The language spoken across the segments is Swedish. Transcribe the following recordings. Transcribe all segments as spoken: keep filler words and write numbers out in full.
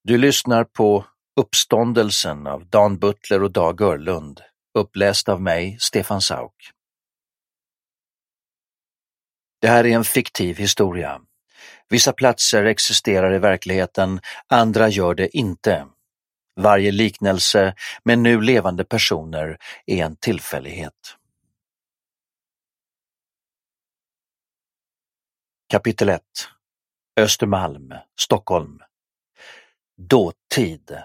Du lyssnar på Uppståndelsen av Dan Butler och Dag Örlund, uppläst av mig, Stefan Sauk. Det här är en fiktiv historia. Vissa platser existerar i verkligheten, andra gör det inte. Varje liknelse med nu levande personer är en tillfällighet. Kapitel ett. Östermalm, Stockholm. Dåtid.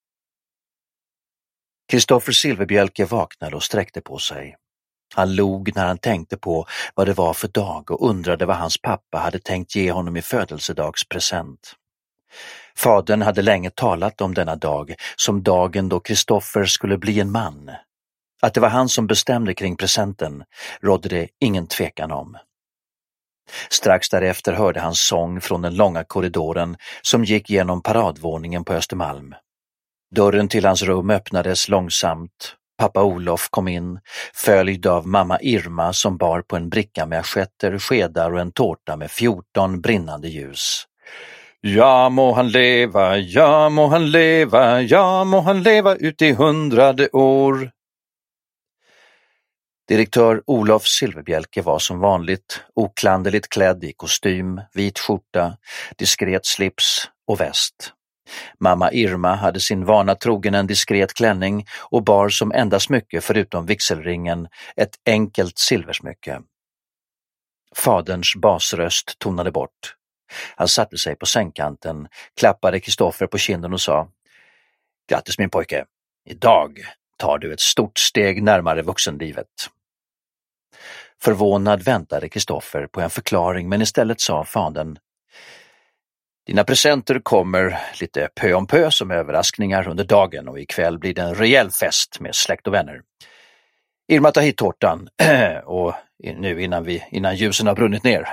Kristoffer Silverbjälke vaknade och sträckte på sig. Han log när han tänkte på vad det var för dag och undrade vad hans pappa hade tänkt ge honom i födelsedagspresent. Fadern hade länge talat om denna dag som dagen då Kristoffer skulle bli en man. Att det var han som bestämde kring presenten rådde det ingen tvekan om. Strax därefter hörde han sång från den långa korridoren som gick genom paradvåningen på Östermalm. Dörren till hans rum öppnades långsamt. Pappa Olof kom in, följd av mamma Irma som bar på en bricka med assietter, skedar och en tårta med fjorton brinnande ljus. Ja må han leva, ja må han leva, ja må han leva ut i hundrade år. Direktör Olof Silverbjälke var som vanligt oklanderligt klädd i kostym, vit skjorta, diskret slips och väst. Mamma Irma hade sin vana trogen en diskret klänning och bar som enda smycke förutom vigselringen ett enkelt silversmycke. Faderns basröst tonade bort. Han satte sig på sängkanten, klappade Kristoffer på kinden och sa: Grattis min pojke, idag tar du ett stort steg närmare vuxenlivet. Förvånad väntade Kristoffer på en förklaring, men istället sa fadern: Dina presenter kommer lite pö om pö som överraskningar under dagen och ikväll blir det en rejäl fest med släkt och vänner. Irma, tar hit tårtan och nu innan, vi, innan ljusen har brunnit ner.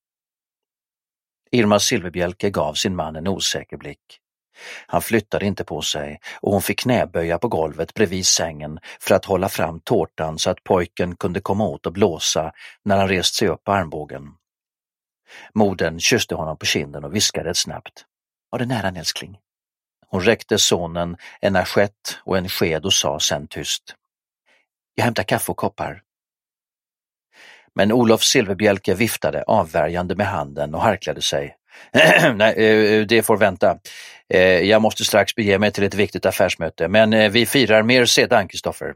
Irma Silverbjälke gav sin man en osäker blick. Han flyttade inte på sig och hon fick knäböja på golvet bredvid sängen för att hålla fram tårtan så att pojken kunde komma åt och blåsa när han rest sig upp på armbågen. Modern kysste honom på kinden och viskade ett snabbt: Var det nära, älskling? Hon räckte sonen en assiett och en sked och sa sen tyst: Jag hämtar kaffe och koppar. Men Olof Silverbjälke viftade avvärjande med handen och harklade sig. Nej, det får vänta. Jag måste strax bege mig till ett viktigt affärsmöte, men vi firar mer sedan, Kristoffer.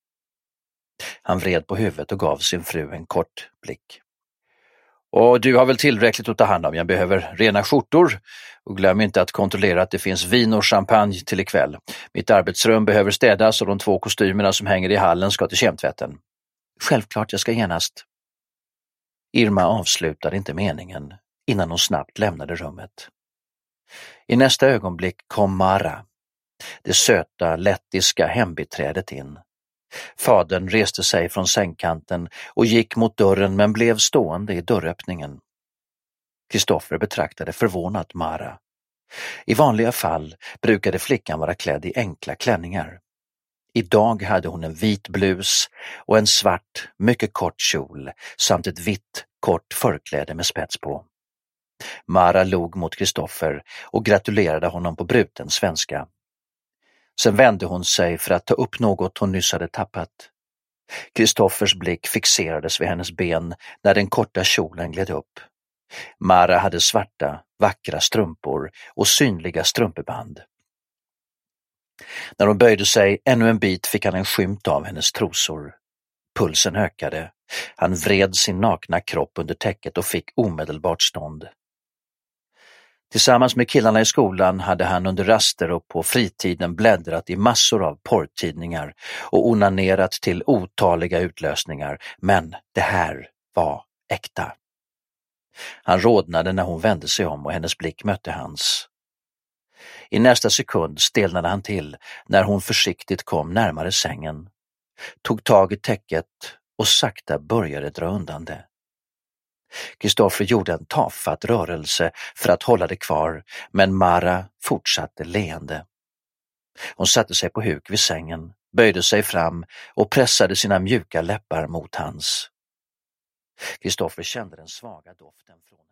Han vred på huvudet och gav sin fru en kort blick. Och du har väl tillräckligt att ta hand om. Jag behöver rena skjortor och glöm inte att kontrollera att det finns vin och champagne till ikväll. Mitt arbetsrum behöver städas och de två kostymerna som hänger i hallen ska till kemtvätten. Självklart, jag ska genast. Irma avslutade inte meningen innan hon snabbt lämnade rummet. I nästa ögonblick kom Mara, det söta, lettiska hembiträdet in. Fadern reste sig från sängkanten och gick mot dörren men blev stående i dörröppningen. Kristoffer betraktade förvånat Mara. I vanliga fall brukade flickan vara klädd i enkla klänningar. Idag hade hon en vit blus och en svart, mycket kort kjol samt ett vitt, kort förkläde med spets på. Mara log mot Kristoffer och gratulerade honom på bruten svenska. Sen vände hon sig för att ta upp något hon nyss hade tappat. Kristoffers blick fixerades vid hennes ben när den korta kjolen gled upp. Mara hade svarta, vackra strumpor och synliga strumpeband. När hon böjde sig ännu en bit fick han en skymt av hennes trosor. Pulsen ökade. Han vred sin nakna kropp under täcket och fick omedelbart stånd. Tillsammans med killarna i skolan hade han under raster och på fritiden bläddrat i massor av porrtidningar och onanerat till otaliga utlösningar, men det här var äkta. Han rodnade när hon vände sig om och hennes blick mötte hans. I nästa sekund stelnade han till när hon försiktigt kom närmare sängen, tog tag i täcket och sakta började dra undan det. Kristoffer gjorde en tafatt rörelse för att hålla det kvar, men Mara fortsatte leende. Hon satte sig på huk vid sängen, böjde sig fram och pressade sina mjuka läppar mot hans. Kristoffer kände den svaga doften från